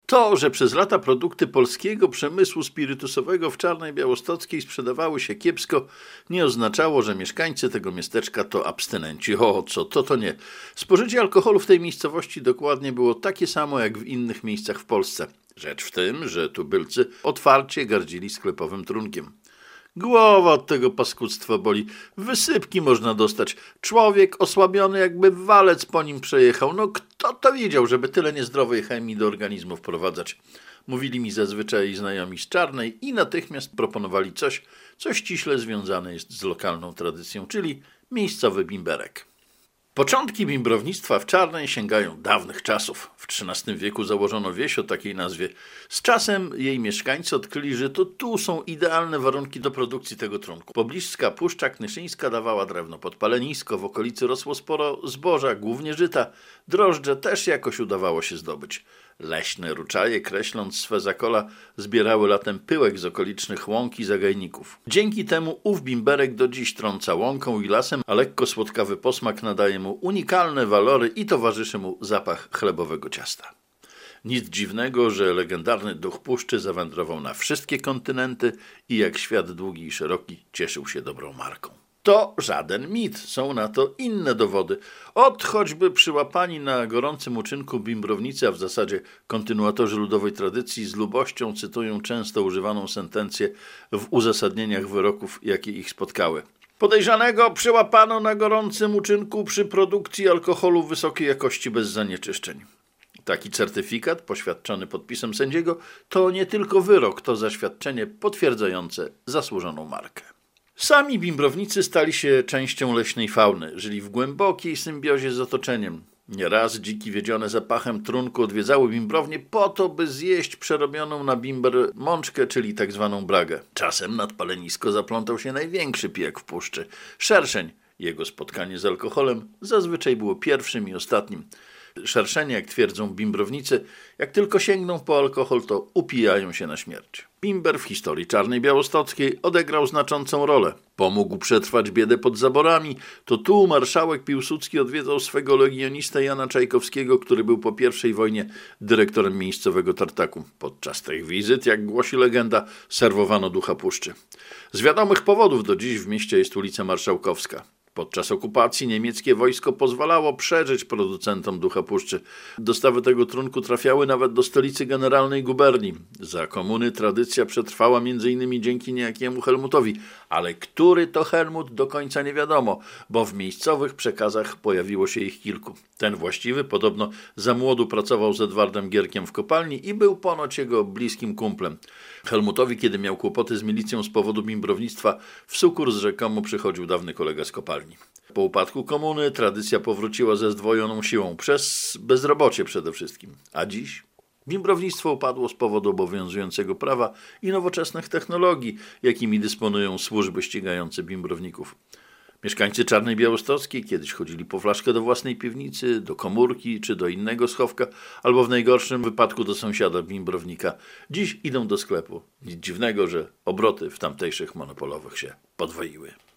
To, że przez lata produkty polskiego przemysłu spirytusowego w Czarnej Białostockiej sprzedawały się kiepsko, nie oznaczało, że mieszkańcy tego miasteczka to abstynenci. O, co to nie. Spożycie alkoholu w tej miejscowości dokładnie było takie samo jak w innych miejscach w Polsce. Rzecz w tym, że tubylcy otwarcie gardzili sklepowym trunkiem. Głowa od tego paskudztwa boli. Wysypki można dostać. Człowiek osłabiony, jakby walec po nim przejechał. No kto to wiedział, żeby tyle niezdrowej chemii do organizmu wprowadzać? Mówili mi zazwyczaj znajomi z Czarnej i natychmiast proponowali coś, co ściśle związane jest z lokalną tradycją, czyli miejscowy bimberek. Początki bimbrownictwa w Czarnej sięgają dawnych czasów. W XIII wieku założono wieś o takiej nazwie. Z czasem jej mieszkańcy odkryli, że to tu są idealne warunki do produkcji tego trunku. Pobliska Puszcza Knyszyńska dawała drewno pod palenisko, w okolicy rosło sporo zboża, głównie żyta. Drożdże też jakoś udawało się zdobyć. Leśne ruczaje, kreśląc swe zakola, zbierały latem pyłek z okolicznych łąk i zagajników. Dzięki temu ów bimberek do dziś trąca łąką i lasem, a lekko słodkawy posmak nadaje mu unikalne walory i towarzyszy mu zapach chlebowego ciasta. Nic dziwnego, że legendarny duch puszczy zawędrował na wszystkie kontynenty i jak świat długi i szeroki cieszył się dobrą marką. To żaden mit, są na to inne dowody. Od choćby przyłapani na gorącym uczynku bimbrownicy, a w zasadzie kontynuatorzy ludowej tradycji z lubością cytują często używaną sentencję w uzasadnieniach wyroków, jakie ich spotkały. Podejrzanego przyłapano na gorącym uczynku przy produkcji alkoholu wysokiej jakości bez zanieczyszczeń. Taki certyfikat, poświadczony podpisem sędziego, to nie tylko wyrok, to zaświadczenie potwierdzające zasłużoną markę. Sami bimbrownicy stali się częścią leśnej fauny, żyli w głębokiej symbiozie z otoczeniem. Nieraz dziki wiedzione zapachem trunku odwiedzały bimbrownię po to, by zjeść przerobioną na bimber mączkę, czyli tak zwaną bragę. Czasem nad palenisko zaplątał się największy pijak w puszczy – szerszeń. Jego spotkanie z alkoholem zazwyczaj było pierwszym i ostatnim. Szerszenie, jak twierdzą bimbrownicy, jak tylko sięgną po alkohol, to upijają się na śmierć. Bimber w historii Czarnej Białostockiej odegrał znaczącą rolę. Pomógł przetrwać biedę pod zaborami. To tu marszałek Piłsudski odwiedzał swego legionistę Jana Czajkowskiego, który był po I wojnie dyrektorem miejscowego tartaku. Podczas tych wizyt, jak głosi legenda, serwowano ducha puszczy. Z wiadomych powodów do dziś w mieście jest ulica Marszałkowska. Podczas okupacji niemieckie wojsko pozwalało przeżyć producentom ducha puszczy. Dostawy tego trunku trafiały nawet do stolicy generalnej guberni. Za komuny tradycja przetrwała m.in. dzięki niejakiemu Helmutowi. Ale który to Helmut do końca nie wiadomo, bo w miejscowych przekazach pojawiło się ich kilku. Ten właściwy podobno za młodu pracował z Edwardem Gierkiem w kopalni i był ponoć jego bliskim kumplem. Helmutowi, kiedy miał kłopoty z milicją z powodu bimbrownictwa, w sukurs rzekomo przychodził dawny kolega z kopalni. Po upadku komuny tradycja powróciła ze zdwojoną siłą, przez bezrobocie przede wszystkim. A dziś? Bimbrownictwo upadło z powodu obowiązującego prawa i nowoczesnych technologii, jakimi dysponują służby ścigające bimbrowników. Mieszkańcy Czarnej Białostockiej kiedyś chodzili po flaszkę do własnej piwnicy, do komórki czy do innego schowka, albo w najgorszym wypadku do sąsiada bimbrownika. Dziś idą do sklepu. Nic dziwnego, że obroty w tamtejszych monopolowych się podwoiły.